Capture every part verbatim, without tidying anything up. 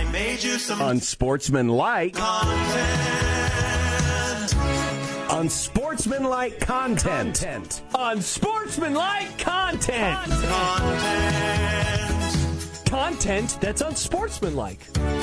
I made you some unsportsmanlike content. Unsportsmanlike content. content. Unsportsmanlike content. Content. Content that's unsportsmanlike.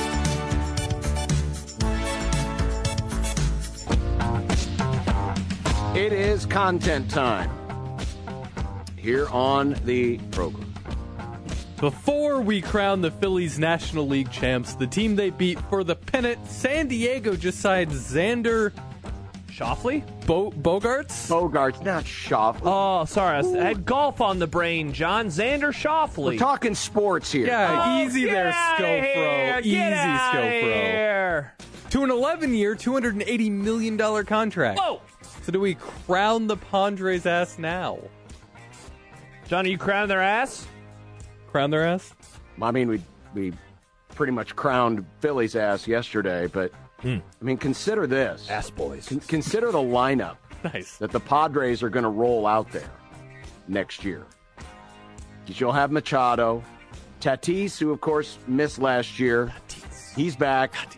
It is content time here on the program. Before we crown the Phillies National League champs, the team they beat for the pennant, San Diego just signed Xander Schauffele? Bo- Bogarts? Bogarts, not Schauffele. Oh, sorry. I had golf on the brain, John. Xander Schauffele. We're talking sports here. Yeah, Oh, easy get there, outta here. Scofro. Easy, Get outta Scofro. here. To an eleven-year, two hundred eighty million dollars contract. Whoa! So do we crown the Padres' ass now? John, are you crowning their ass? Crown their ass? I mean, we we pretty much crowned Philly's ass yesterday, but Hmm. I mean, consider this. Ass boys. Con- consider the lineup Nice. that the Padres are going to roll out there next year. Because you'll have Machado, Tatis, who of course missed last year. Tatis. He's back. Tatis.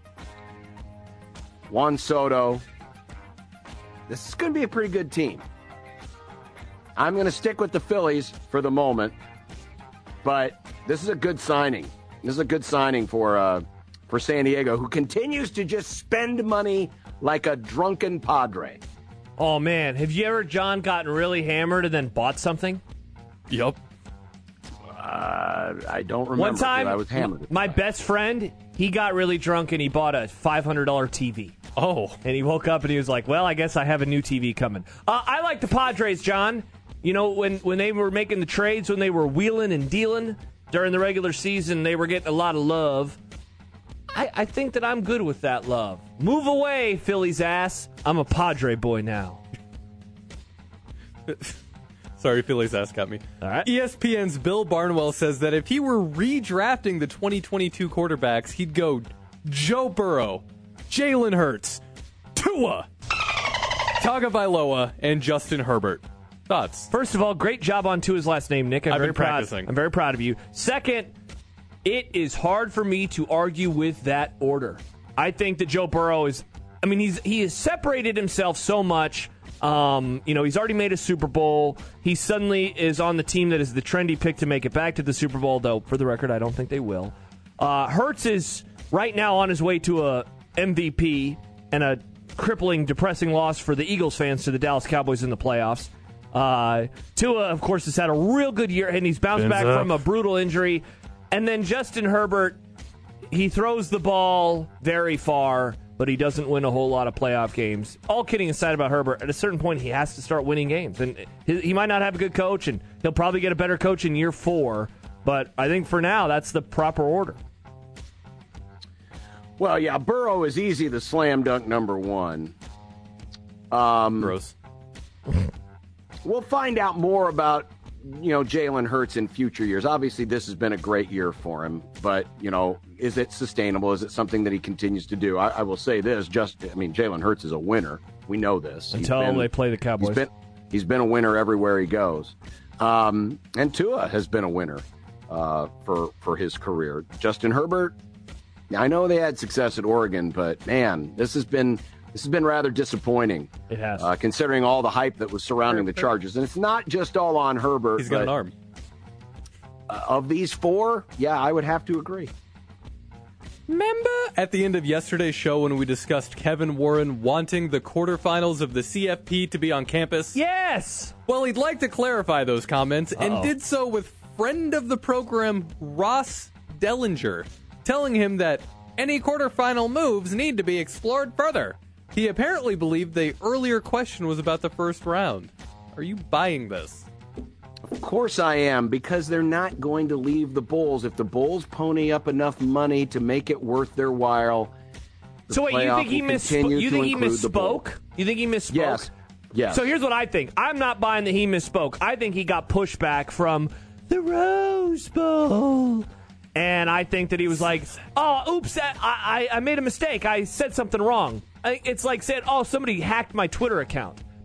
Juan Soto. This is going to be a pretty good team. I'm going to stick with the Phillies for the moment, but this is a good signing. This is a good signing for uh, for San Diego, who continues to just spend money like a drunken Padre. Oh, man. Have you ever, John, gotten really hammered and then bought something? Yup. Uh, I don't remember. One time, I was hammered. my best friend, he got really drunk and he bought a five hundred dollars T V. Oh. And he woke up and he was like, well, I guess I have a new T V coming. Uh, I like the Padres, John. You know, when, when they were making the trades, when they were wheeling and dealing during the regular season, they were getting a lot of love. I, I think that I'm good with that love. Move away, Philly's ass. I'm a Padre boy now. Sorry, Philly's ass got me. All right. E S P N's Bill Barnwell says that if he were redrafting the twenty twenty-two quarterbacks, he'd go Joe Burrow, Jalen Hurts, Tua, Tagovailoa, and Justin Herbert. Thoughts? First of all, great job on Tua's last name, Nick. I'm I've very been proud. practicing. I'm very proud of you. Second, it is hard for me to argue with that order. I think that Joe Burrow is, I mean, he's he has separated himself so much. Um, you know, he's already made a Super Bowl. He suddenly is on the team that is the trendy pick to make it back to the Super Bowl, though, for the record, I don't think they will. Uh, Hurts is right now on his way to a M V P and a crippling, depressing loss for the Eagles fans to the Dallas Cowboys in the playoffs. Uh, Tua, of course, has had a real good year, and he's bounced Fins back up. from a brutal injury. And then Justin Herbert, he throws the ball very far, but he doesn't win a whole lot of playoff games. All kidding aside about Herbert, at a certain point, he has to start winning games. And he, he might not have a good coach, and he'll probably get a better coach in year four. But I think for now, that's the proper order. Well, yeah, Burrow is easy the slam dunk number one. Um, Gross. We'll find out more about, you know, Jalen Hurts in future years. Obviously, this has been a great year for him, but, you know, is it sustainable? Is it something that he continues to do? I, I will say this, just, I mean, Jalen Hurts is a winner. We know this. He's Until been- they play the Cowboys. He's been, he's been a winner everywhere he goes. Um, and Tua has been a winner uh, for, for his career. Justin Herbert, I know they had success at Oregon, but, man, this has been... This has been rather disappointing. It has. Uh, considering all the hype that was surrounding the Chargers. And it's not just all on Herbert. He's got but, an arm. Uh, of these four, yeah, I would have to agree. Remember at the end of yesterday's show when we discussed Kevin Warren wanting the quarterfinals of the C F P to be on campus? Yes! Well, he'd like to clarify those comments Uh-oh. and did so with friend of the program, Ross Dellinger, telling him that any quarterfinal moves need to be explored further. He apparently believed the earlier question was about the first round. Are you buying this? Of course I am, because they're not going to leave the Bulls. If the Bulls pony up enough money to make it worth their while, the So wait, you playoff think he will misspoke? continue You to think he include the Bulls. misspoke? You think he misspoke? Yes. Yes. So here's what I think. I'm not buying that he misspoke. I think he got pushback from the Rose Bowl. And I think that he was like, oh, oops, I, I, I made a mistake. I said something wrong. I- It's like saying, oh, somebody hacked my Twitter account.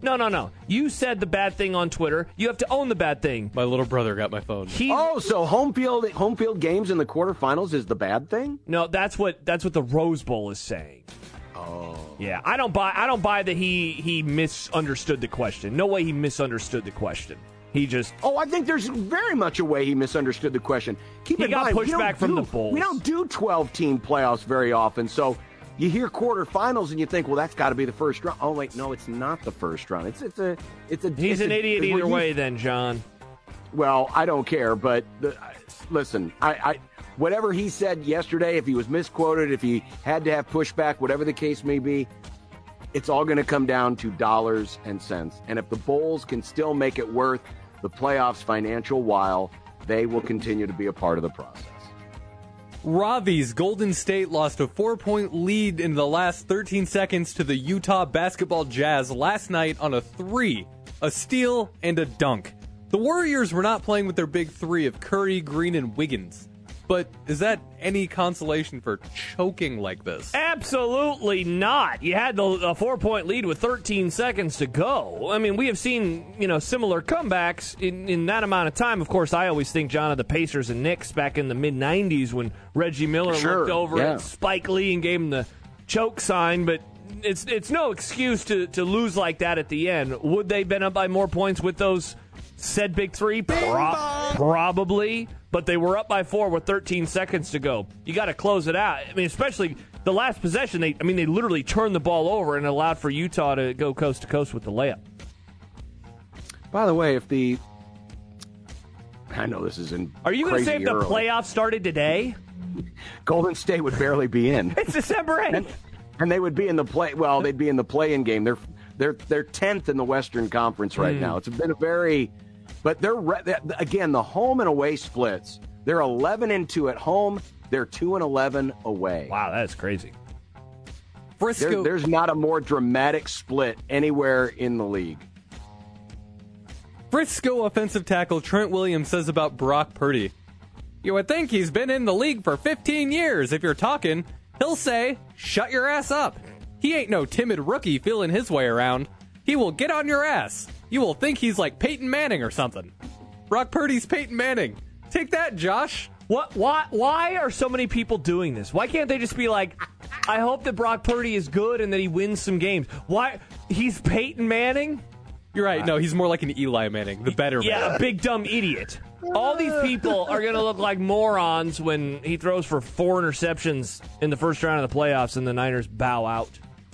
No, no, no. You said the bad thing on Twitter. You have to own the bad thing. My little brother got my phone. He, Oh, so home field home field games in the quarterfinals is the bad thing? No, that's what that's what the Rose Bowl is saying. Oh. Yeah, I don't buy I don't buy that he he misunderstood the question. No way he misunderstood the question. He just Oh, I think there's very much a way he misunderstood the question. Keep He in got mind, pushed we don't back from do- the Bulls. We don't do twelve-team playoffs very often, so you hear quarterfinals and you think, well, that's got to be the first round. Oh, wait, no, it's not the first round. It's it's a it's a. he's it's an a, idiot we're either used- way. Then John. Well, I don't care, but the, listen, I, I whatever he said yesterday, if he was misquoted, if he had to have pushback, whatever the case may be, it's all going to come down to dollars and cents. And if the Bulls can still make it worth the playoffs financial while, they will continue to be a part of the process. Ravi's Golden State lost a four-point lead in the last thirteen seconds to the Utah Basketball Jazz last night on a three, a steal, and a dunk. The Warriors were not playing with their big three of Curry, Green, and Wiggins. But is that any consolation for choking like this? Absolutely not. You had the, a four-point lead with thirteen seconds to go. I mean, we have seen, you know, similar comebacks in, in that amount of time. Of course, I always think, John, of the Pacers and Knicks back in the mid nineties when Reggie Miller Sure, looked over yeah. at Spike Lee and gave him the choke sign. But it's it's no excuse to, to lose like that at the end. Would they have been up by more points with those said big three? Pro- probably. But they were up by four with thirteen seconds to go. You got to close it out. I mean, especially the last possession. They, I mean, they literally turned the ball over and allowed for Utah to go coast to coast with the layup. By the way, if the I know this is in Are you going to say if the early. playoffs started today? Golden State would barely be in. It's December eighth. And, and they would be in the play. Well, they'd be in the play-in game. They're they're they're tenth in the Western Conference right mm. now. It's been a very, but they're again the home and away splits. They're eleven and two at home. They're two and eleven away. Wow, that's crazy. Frisco. There, there's not a more dramatic split anywhere in the league. Frisco offensive tackle Trent Williams says about Brock Purdy. You would think he's been in the league for fifteen years. If you're talking, he'll say, shut your ass up. He ain't no timid rookie feeling his way around. He will get on your ass. You will think he's like Peyton Manning or something. Brock Purdy's Peyton Manning. Take that, Josh. What? Why? Why are so many people doing this? Why can't they just be like, I hope that Brock Purdy is good and that he wins some games? Why? He's Peyton Manning? You're right. No, he's more like an Eli Manning, the better yeah, man. Yeah, a big dumb idiot. All these people are going to look like morons when he throws for four interceptions in the first round of the playoffs and the Niners bow out.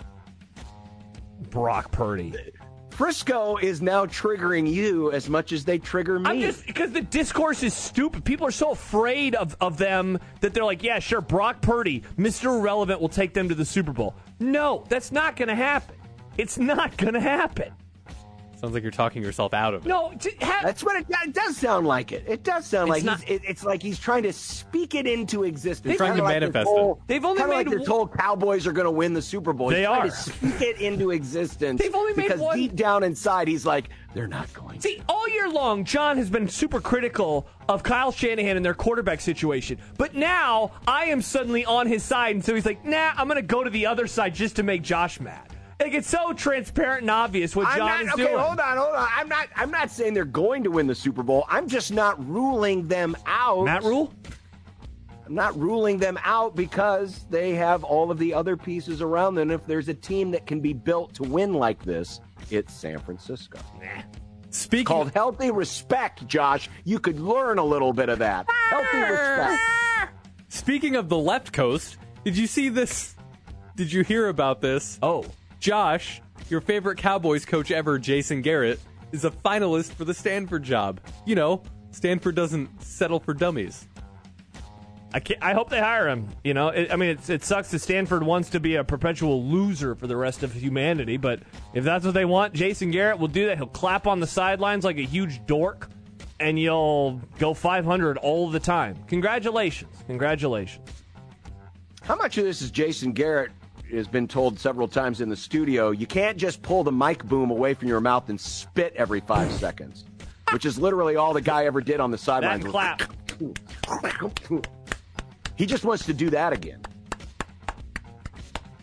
Brock Purdy. Frisco is now triggering you as much as they trigger me. I'm just because the discourse is stupid. People are so afraid of, of them that they're like, yeah, sure, Brock Purdy, Mister Irrelevant, will take them to the Super Bowl. No, that's not going to happen. It's not going to happen. Sounds like you're talking yourself out of it. No, to have, that's what it, it does sound like. It it does sound It's like not- he's, it, it's like he's trying to speak it into existence. Trying Kinda to like they're manifest told- it. They've only kinda made like they're one- told Cowboys are going to win the Super Bowl. He's They trying are. to speak it into existence. They've only made because one- deep down inside he's like, they're not going to. See, all year long, John has been super critical of Kyle Shanahan and their quarterback situation. But now I am suddenly on his side, and so he's like, nah, I'm going to go to the other side just to make Josh mad. Like, it's so transparent and obvious what I'm John not, is okay, doing. hold on, hold on. I'm not I'm not saying they're going to win the Super Bowl. I'm just not ruling them out. Matt Rule? I'm not ruling them out because they have all of the other pieces around them. If there's a team that can be built to win like this, it's San Francisco. Nah. Speaking Called healthy respect, Josh. You could learn a little bit of that. Healthy respect. Speaking of the left coast, did you see this? Did you hear about this? Oh. Josh, your favorite Cowboys coach ever, Jason Garrett, is a finalist for the Stanford job. You know, Stanford doesn't settle for dummies. I can't, I hope they hire him. You know, it, I mean, it's, it sucks that Stanford wants to be a perpetual loser for the rest of humanity, but if that's what they want, Jason Garrett will do that. He'll clap on the sidelines like a huge dork, and you'll go five hundred all the time. Congratulations. Congratulations. How much of this is Jason Garrett has been told several times in the studio, you can't just pull the mic boom away from your mouth and spit every five seconds, which is literally all the guy ever did on the sidelines. That clap. He just wants to do that again.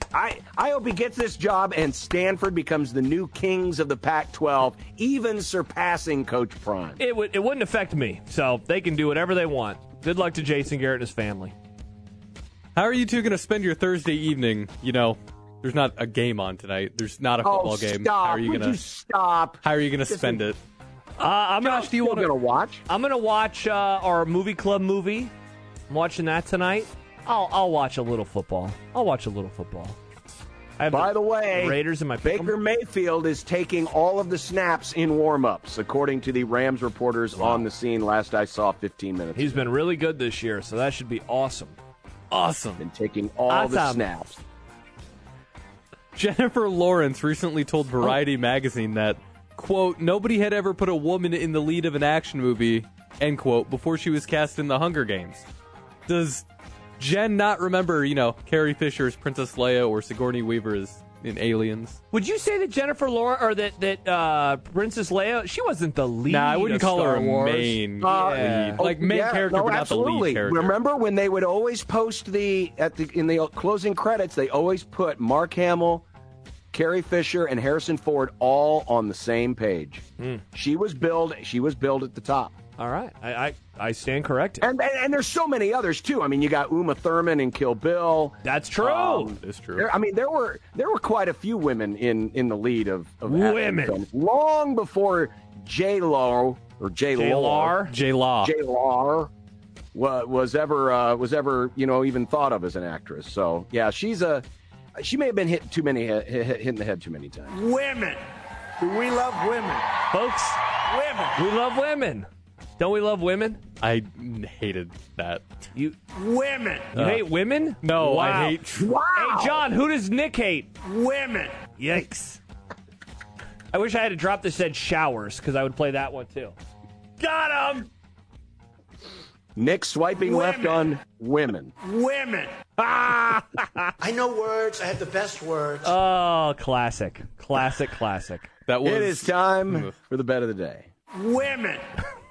I, I hope he gets this job and Stanford becomes the new kings of the Pac twelve, even surpassing Coach Prime. It would it wouldn't affect me, so they can do whatever they want. Good luck to Jason Garrett and his family. How are you two going to spend your Thursday evening? You know, there's not a game on tonight. There's not a football oh, game. Stop. How are you Would gonna you stop? How are you going to This spend is- it? Uh, I'm Josh, gonna, do you want to watch? I'm gonna watch uh, our movie club movie. I'm watching that tonight. I'll I'll watch a little football. I'll watch a little football. I have By the way, Raiders in my Baker Mayfield is taking all of the snaps in warm-ups, according to the Rams reporters wow. on the scene last I saw fifteen minutes He's ago. been really good this year, so that should be awesome. Awesome. Been taking all awesome. the snaps. Jennifer Lawrence recently told Variety oh. magazine that, quote, nobody had ever put a woman in the lead of an action movie, end quote, before she was cast in The Hunger Games. Does Jen not remember, you know, Carrie Fisher as Princess Leia or Sigourney Weaver as in Aliens? Would you say that Jennifer Lawrence, or that, that uh, Princess Leia, she wasn't the lead Nah, I wouldn't of call Star her a Wars. main Uh, lead. oh, Like, main yeah, character, no, but not absolutely. the lead character. Remember when they would always post the, at the in the closing credits, they always put Mark Hamill, Carrie Fisher, and Harrison Ford all on the same page. Mm. She was billed. She was billed at the top. All right, I I, I stand corrected. And, and and there's so many others too. I mean, you got Uma Thurman in Kill Bill. That's true. Um, It's true. There, I mean, there were there were quite a few women in, in the lead of, of Women. action films long before J Lo or J J-Lar. J Law. J Lar was, was ever uh, was ever you know even thought of as an actress. So yeah, she's a she may have been hit too many hit, hit, hit in the head too many times. Women. We love women. Folks, Women. we love women. Don't we love women? I hated that. You Women. you hate women? No, Wow. I hate... Wow. Hey, John, who does Nick hate? Women. Yikes. I wish I had a drop that said showers, because I would play that one too. Got him! Nick swiping Women. left on women. Women. I know words. I have the best words. Oh, classic. Classic, classic. That was... It is time for the bet of the day. Women.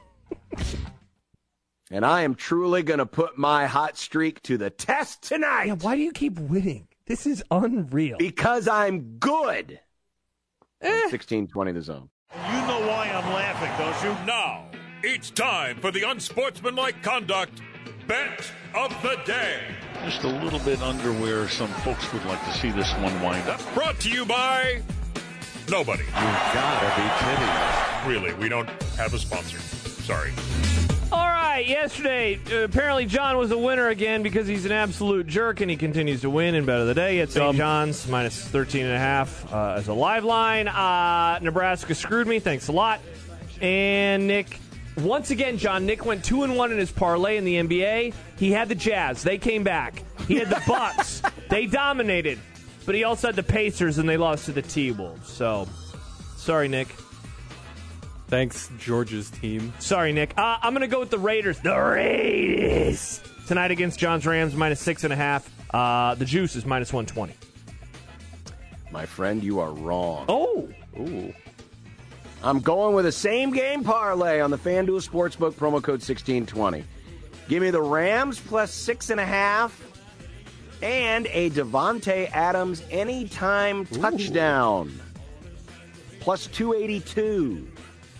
And I am truly going to put my hot streak to the test tonight. Yeah, why do you keep winning? This is unreal. Because I'm good. Eh. sixteen twenty the zone. You know why I'm laughing, don't you? Now, it's time for the unsportsmanlike conduct bet of the day. Just a little bit under where some folks would like to see this one wind up. Brought to you by nobody. You gotta be kidding me. Really, we don't have a sponsor. Sorry. All right, yesterday, uh, apparently John was a winner again because he's an absolute jerk, and he continues to win in Bet of the Day at Saint John's, minus thirteen and a half uh, as a live line. Uh, Nebraska screwed me. Thanks a lot. And Nick, once again, John, Nick went two and one in his parlay in the N B A. He had the Jazz. They came back. He had the Bucks. They dominated. But he also had the Pacers, and they lost to the T-Wolves. So, sorry, Nick. Thanks, Georgia's team. Sorry, Nick. Uh, I'm going to go with the Raiders. The Raiders! Tonight against John's Rams, minus six and a half. Uh, the juice is minus one twenty. My friend, you are wrong. Oh! Ooh. I'm going with a same game parlay on the FanDuel Sportsbook, promo code sixteen twenty. Give me the Rams plus six and a half and a Devontae Adams anytime touchdown. Plus two eighty-two.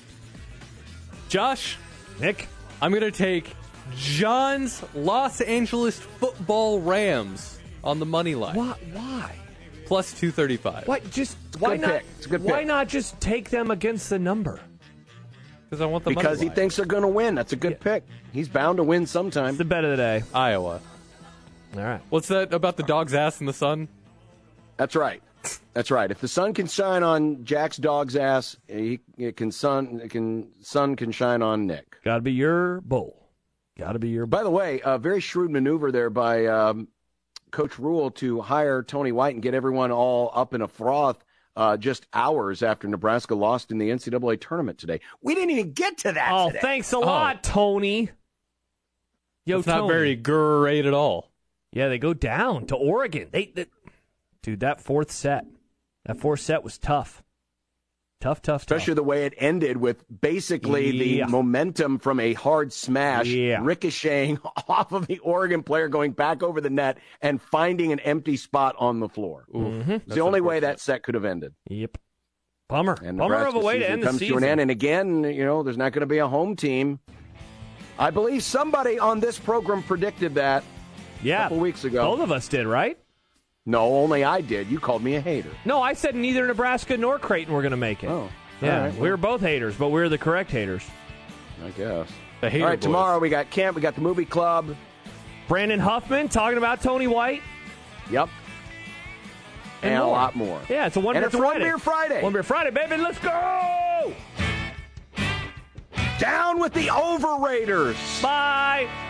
Josh, Nick? I'm going to take John's Los Angeles Football Rams on the money line. Why? Why? Plus two thirty-five. Why just why good not? pick. It's a good why pick. not just take them against the number? Because I want the Because money he line. thinks they're going to win. That's a good pick. He's bound to win sometime. It's the bet of the day. Iowa. All right. What's that about the dog's ass in the sun? That's right. That's right. If the sun can shine on Jack's dog's ass, he it can sun it can sun can shine on Nick. Got to be your bowl. Got to be your bowl. By the way, a very shrewd maneuver there by um, Coach Rule to hire Tony White and get everyone all up in a froth uh, just hours after Nebraska lost in the N C double A tournament today. We didn't even get to that Oh, today. thanks a lot, Tony. Yo, It's not Tony. very great at all. Yeah, they go down to Oregon. They, they, dude, that fourth set, that fourth set was tough. Tough, tough, Especially tough. the way it ended with basically Yeah. the momentum from a hard smash Yeah. ricocheting off of the Oregon player going back over the net and finding an empty spot on the floor. Mm-hmm. It's the only way that set could have ended. Yep. Bummer. And Bummer of a Nebraska's way to season end the comes season. to an end. And again, you know, there's not going to be a home team. I believe somebody on this program predicted that yeah. a couple weeks ago. Both of us did, right? No, only I did. You called me a hater. No, I said neither Nebraska nor Creighton were going to make it. Oh, yeah. all right, we well. were both haters, but we were the correct haters. I guess. The hater All right, boys. tomorrow we got camp. We got the movie club. Brandon Huffman talking about Tony White. Yep. And, And a more. lot more. Yeah, it's a One and Beer it's a Friday. One Beer Friday. One Beer Friday, baby. Let's go! Down with the Overraters. Bye.